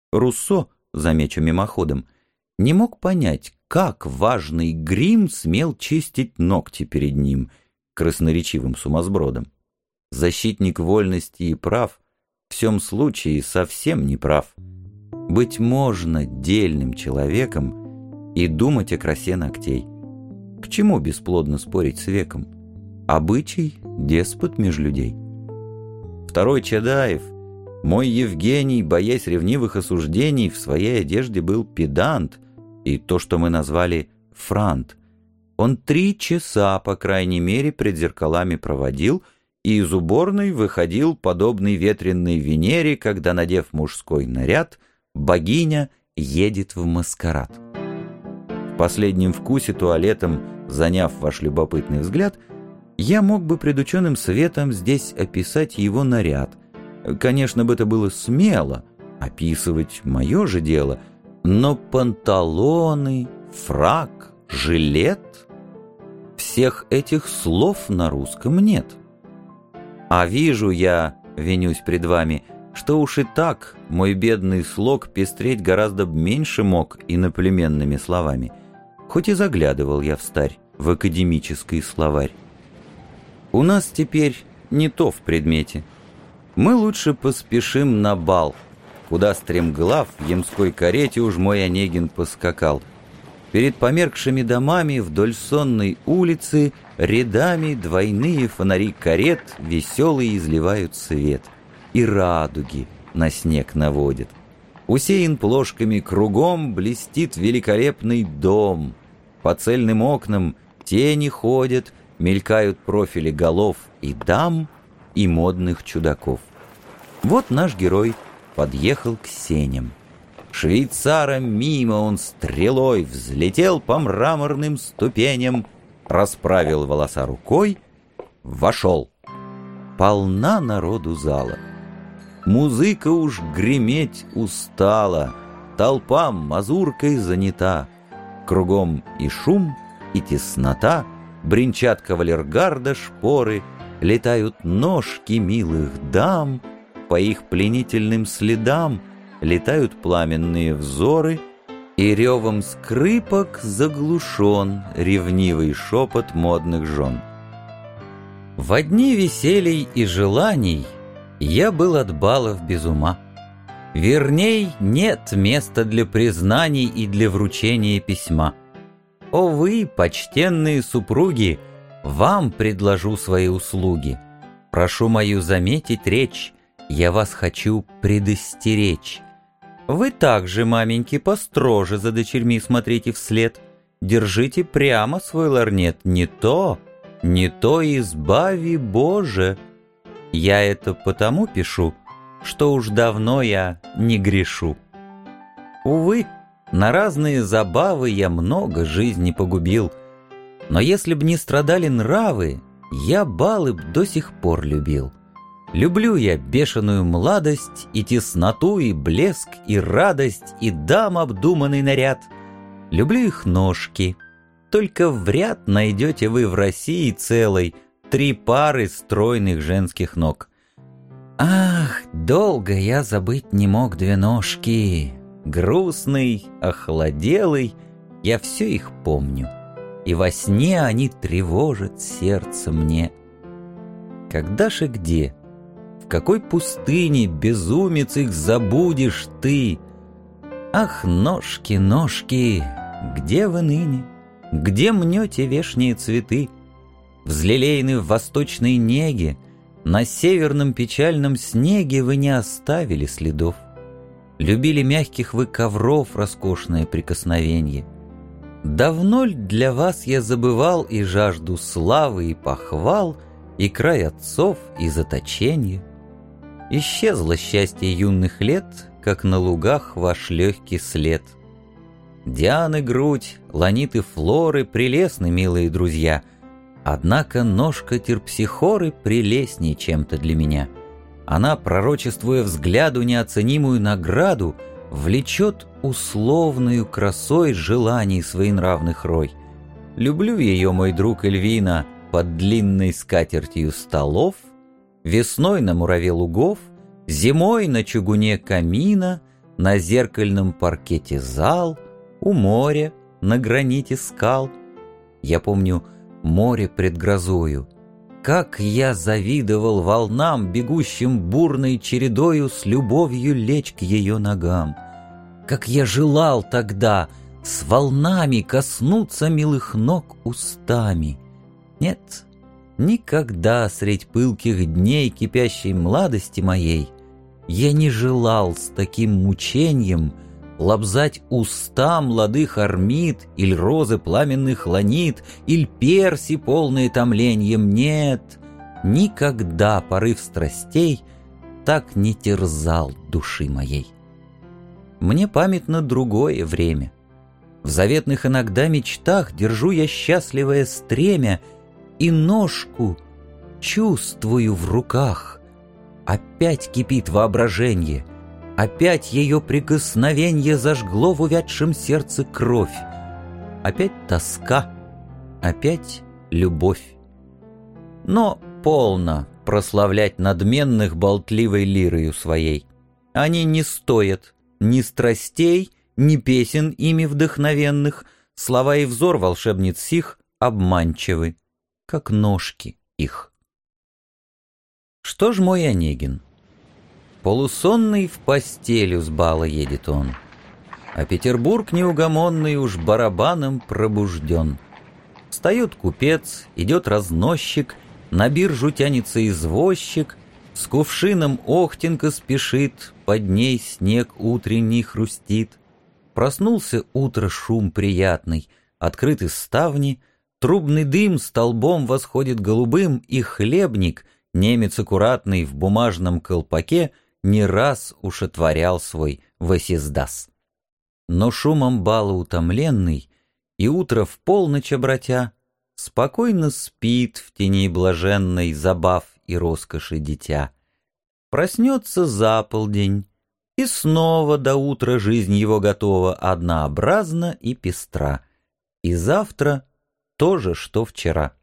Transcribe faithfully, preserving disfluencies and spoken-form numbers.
Руссо, замечу мимоходом, не мог понять, как важный грим смел чистить ногти перед ним, красноречивым сумасбродом. Защитник вольности и прав в всем случае совсем не прав. Быть можно дельным человеком и думать о красе ногтей. К чему бесплодно спорить с веком? Обычай — деспот меж людей. Второй Чадаев, мой Евгений, боясь ревнивых осуждений, в своей одежде был педант, и то, что мы назвали франт. Он три часа, по крайней мере, пред зеркалами проводил, и из уборной выходил подобный ветреной Венере, когда, надев мужской наряд, богиня едет в маскарад. В последнем вкусе туалетом, заняв ваш любопытный взгляд, я мог бы пред ученым светом здесь описать его наряд. Конечно бы это было смело, описывать мое же дело, но панталоны, фрак, жилет — всех этих слов на русском нет. А вижу я, винюсь пред вами, что уж и так мой бедный слог пестреть гораздо меньше мог иноплеменными словами, хоть и заглядывал я встарь в академический словарь. У нас теперь не то в предмете. Мы лучше поспешим на бал, куда стремглав в ямской карете уж мой Онегин поскакал. Перед померкшими домами вдоль сонной улицы рядами двойные фонари карет веселые изливают свет, и радуги на снег наводят. Усеян плошками кругом блестит великолепный дом. По цельным окнам тени ходят, мелькают профили голов и дам, и модных чудаков. Вот наш герой подъехал к сеням. Швейцаром мимо он стрелой взлетел по мраморным ступеням, расправил волоса рукой, вошел. Полна народу зала. Музыка уж греметь устала, толпа мазуркой занята. Кругом и шум, и теснота, бренчат кавалергарда шпоры, летают ножки милых дам, по их пленительным следам летают пламенные взоры, и ревом скрипок заглушен ревнивый шепот модных жен. Во дни веселий и желаний я был от балов без ума. Верней, нет места для признаний и для вручения письма. О вы, почтенные супруги, вам предложу свои услуги. Прошу мою заметить речь, я вас хочу предостеречь. Вы также, маменьки, построже за дочерьми смотрите вслед. Держите прямо свой лорнет, не то, не то избави Боже. Я это потому пишу, что уж давно я не грешу. Увы, на разные забавы я много жизни погубил, но если б не страдали нравы, я балы б до сих пор любил. Люблю я бешеную младость, и тесноту, и блеск, и радость, и дам обдуманный наряд. Люблю их ножки. Только в ряд найдете вы в России целой три пары стройных женских ног. Ах, долго я забыть не мог две ножки. Грустный, охладелый, я все их помню. И во сне они тревожат сердце мне. Когда же где? В какой пустыне, безумец, их забудешь ты? Ах, ножки, ножки, где вы ныне? Где мнете вешние цветы? Взлелеены в восточной неге, на северном печальном снеге вы не оставили следов. Любили мягких вы ковров роскошное прикосновенье. Давно ль для вас я забывал и жажду славы и похвал, и край отцов, и заточенье? Исчезло счастье юных лет, как на лугах ваш легкий след. Дианы грудь, ланиты флоры прелестны, милые друзья, однако ножка терпсихоры прелестней чем-то для меня. Она, пророчествуя взгляду неоценимую награду, влечет условную красой желаний своенравных рой. Люблю ее, мой друг Эльвина, под длинной скатертью столов, весной на мураве лугов, зимой на чугуне камина, На зеркальном паркете зал, у моря, на граните скал. Я помню море пред грозою. Как я завидовал волнам, бегущим бурной чередою с любовью лечь к ее ногам. Как я желал тогда с волнами коснуться милых ног устами. Нет, никогда средь пылких дней кипящей младости моей я не желал с таким мучением лобзать уста младых армид, иль розы пламенных ланит, иль перси, полные томлением. Нет, никогда порыв страстей так не терзал души моей. Мне памятно другое время. В заветных иногда мечтах держу я счастливое стремя и ножку чувствую в руках. Опять кипит воображение, опять ее прикосновенье зажгло в увядшем сердце кровь. Опять тоска, опять любовь. Но полно прославлять надменных болтливой лирою своей. Они не стоят ни страстей, ни песен ими вдохновенных, слова и взор волшебниц сих обманчивы, как ножки их. Что ж мой Онегин? Полусонный в постелю с бала едет он, а Петербург неугомонный уж барабаном пробужден. Встает купец, идет разносчик, на биржу тянется извозчик, с кувшином охтенка спешит, под ней снег утренний хрустит. Проснулся утро шум приятный, открыты ставни, трубный дым столбом восходит голубым, и хлебник, немец аккуратный в бумажном колпаке, не раз уж отворял свой восиздас. Но шумом бала утомленный, и утро в полночь обратя, спокойно спит в тени блаженной забав и роскоши дитя. Проснется за полдень, и снова до утра жизнь его готова, однообразна и пестра. И завтра то же, что вчера.